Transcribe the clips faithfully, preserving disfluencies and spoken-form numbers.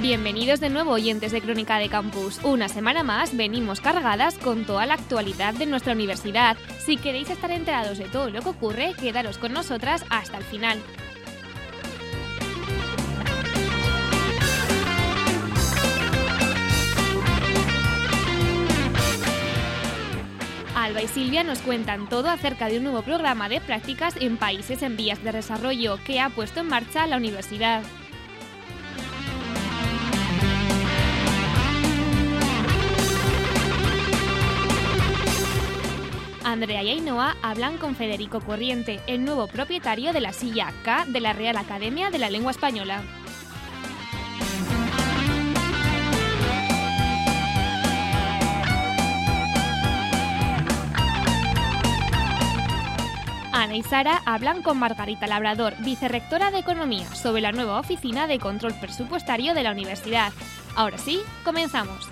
Bienvenidos de nuevo, oyentes de Crónica de Campus. Una semana más venimos cargadas con toda la actualidad de nuestra universidad. Si queréis estar enterados de todo lo que ocurre, quedaros con nosotras hasta el final. Alba y Silvia nos cuentan todo acerca de un nuevo programa de prácticas en países en vías de desarrollo que ha puesto en marcha la universidad. Andrea y Ainhoa hablan con Federico Corriente, el nuevo propietario de la silla K de la Real Academia de la Lengua Española. Ana y Sara hablan con Margarita Labrador, vicerrectora de Economía, sobre la nueva oficina de control presupuestario de la universidad. Ahora sí, comenzamos.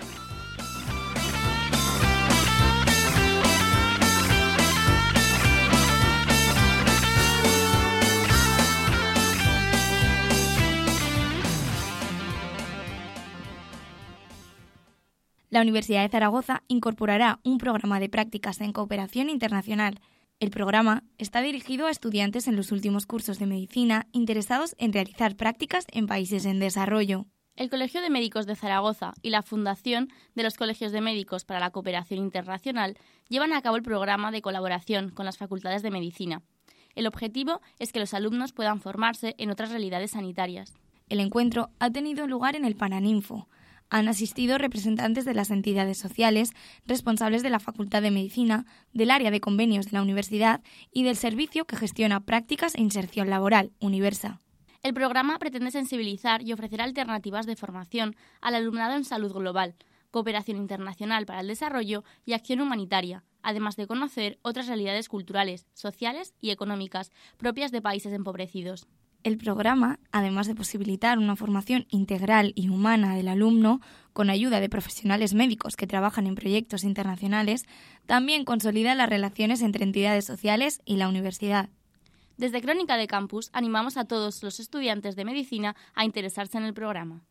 La Universidad de Zaragoza incorporará un programa de prácticas en cooperación internacional. El programa está dirigido a estudiantes en los últimos cursos de medicina interesados en realizar prácticas en países en desarrollo. El Colegio de Médicos de Zaragoza y la Fundación de los Colegios de Médicos para la Cooperación Internacional llevan a cabo el programa de colaboración con las facultades de medicina. El objetivo es que los alumnos puedan formarse en otras realidades sanitarias. El encuentro ha tenido lugar en el Paraninfo. Han asistido representantes de las entidades sociales, responsables de la Facultad de Medicina, del área de convenios de la universidad y del servicio que gestiona prácticas e inserción laboral, Universa. El programa pretende sensibilizar y ofrecer alternativas de formación al alumnado en salud global, cooperación internacional para el desarrollo y acción humanitaria, además de conocer otras realidades culturales, sociales y económicas propias de países empobrecidos. El programa, además de posibilitar una formación integral y humana del alumno, con ayuda de profesionales médicos que trabajan en proyectos internacionales, también consolida las relaciones entre entidades sociales y la universidad. Desde Crónica de Campus animamos a todos los estudiantes de medicina a interesarse en el programa.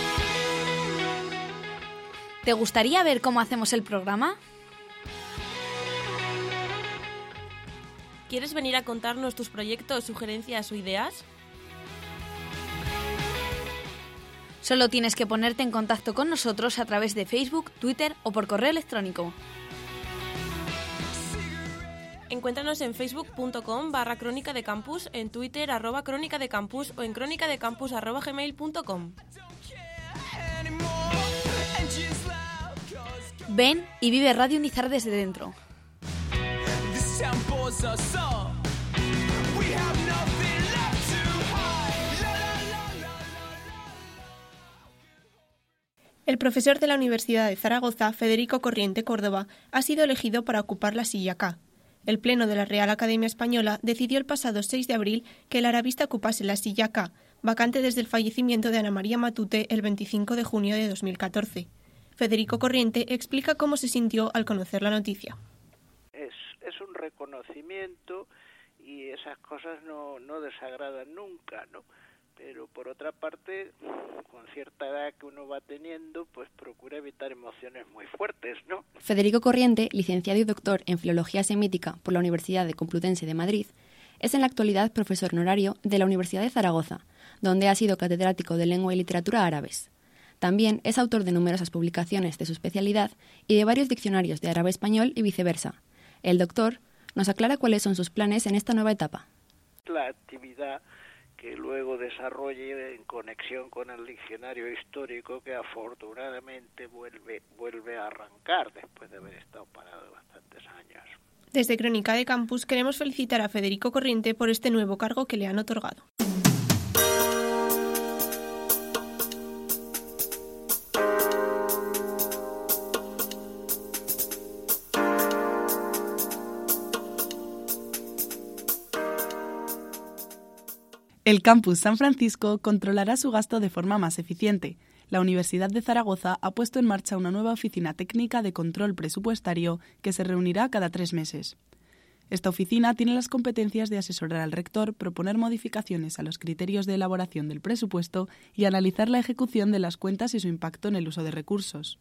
¿Te gustaría ver cómo hacemos el programa? ¿Quieres venir a contarnos tus proyectos, sugerencias o ideas? Solo tienes que ponerte en contacto con nosotros a través de Facebook, Twitter o por correo electrónico. Encuéntranos en facebook.com barra crónica de campus, en Twitter arroba crónica de campus o en crónicadecampus arroba gmail punto com. Ven y vive Radio Unizar desde dentro. El profesor de la Universidad de Zaragoza, Federico Corriente Córdoba, ha sido elegido para ocupar la silla K. El Pleno de la Real Academia Española decidió el pasado seis de abril que el arabista ocupase la silla K, vacante desde el fallecimiento de Ana María Matute el veinticinco de junio de dos mil catorce. Federico Corriente explica cómo se sintió al conocer la noticia. Es, es un reconocimiento y esas cosas no, no desagradan nunca, ¿no? Pero por otra parte, con cierta edad que uno va teniendo, pues procura evitar emociones muy fuertes, ¿no? Federico Corriente, licenciado y doctor en Filología Semítica por la Universidad de Complutense de Madrid, es en la actualidad profesor honorario de la Universidad de Zaragoza, donde ha sido catedrático de Lengua y Literatura Árabes. También es autor de numerosas publicaciones de su especialidad y de varios diccionarios de árabe-español y viceversa. El doctor nos aclara cuáles son sus planes en esta nueva etapa. La actividad que luego desarrolle en conexión con el diccionario histórico que afortunadamente vuelve, vuelve a arrancar después de haber estado parado bastantes años. Desde Crónica de Campus queremos felicitar a Federico Corriente por este nuevo cargo que le han otorgado. El Campus San Francisco controlará su gasto de forma más eficiente. La Universidad de Zaragoza ha puesto en marcha una nueva oficina técnica de control presupuestario que se reunirá cada tres meses. Esta oficina tiene las competencias de asesorar al rector, proponer modificaciones a los criterios de elaboración del presupuesto y analizar la ejecución de las cuentas y su impacto en el uso de recursos.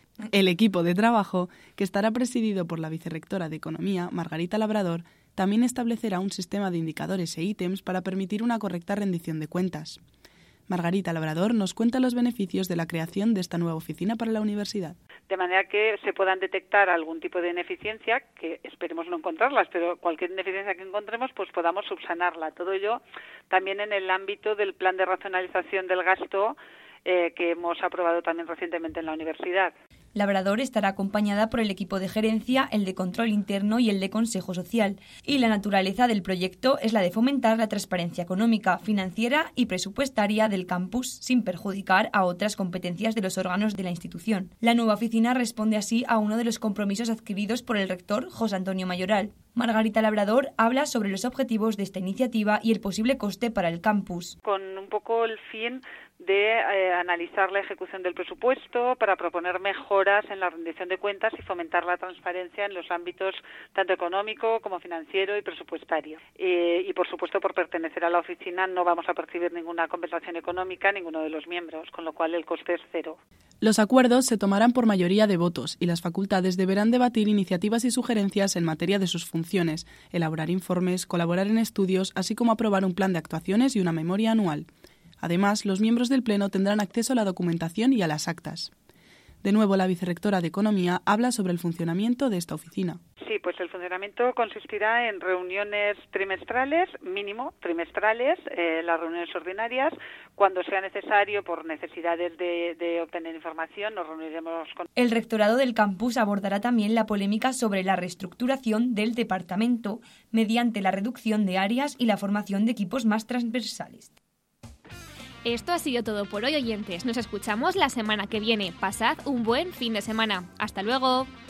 El equipo de trabajo, que estará presidido por la vicerrectora de Economía, Margarita Labrador, también establecerá un sistema de indicadores e ítems para permitir una correcta rendición de cuentas. Margarita Labrador nos cuenta los beneficios de la creación de esta nueva oficina para la universidad. De manera que se puedan detectar algún tipo de ineficiencia, que esperemos no encontrarlas, pero cualquier ineficiencia que encontremos, pues podamos subsanarla. Todo ello también en el ámbito del plan de racionalización del gasto eh, que hemos aprobado también recientemente en la universidad. Labrador estará acompañada por el equipo de gerencia, el de control interno y el de consejo social. Y la naturaleza del proyecto es la de fomentar la transparencia económica, financiera y presupuestaria del campus sin perjudicar a otras competencias de los órganos de la institución. La nueva oficina responde así a uno de los compromisos adquiridos por el rector José Antonio Mayoral. Margarita Labrador habla sobre los objetivos de esta iniciativa y el posible coste para el campus. Con un poco el fin de eh, analizar la ejecución del presupuesto para proponer mejoras en la rendición de cuentas y fomentar la transparencia en los ámbitos tanto económico como financiero y presupuestario. Eh, y, por supuesto, por pertenecer a la oficina no vamos a percibir ninguna compensación económica, ninguno de los miembros, con lo cual el coste es cero. Los acuerdos se tomarán por mayoría de votos y las facultades deberán debatir iniciativas y sugerencias en materia de sus funciones, elaborar informes, colaborar en estudios, así como aprobar un plan de actuaciones y una memoria anual. Además, los miembros del Pleno tendrán acceso a la documentación y a las actas. De nuevo, la vicerrectora de Economía habla sobre el funcionamiento de esta oficina. Sí, pues el funcionamiento consistirá en reuniones trimestrales, mínimo trimestrales, eh, las reuniones ordinarias. Cuando sea necesario, por necesidades de, de obtener información, nos reuniremos con... El rectorado del campus abordará también la polémica sobre la reestructuración del departamento mediante la reducción de áreas y la formación de equipos más transversales. Esto ha sido todo por hoy, oyentes. Nos escuchamos la semana que viene. Pasad un buen fin de semana. ¡Hasta luego!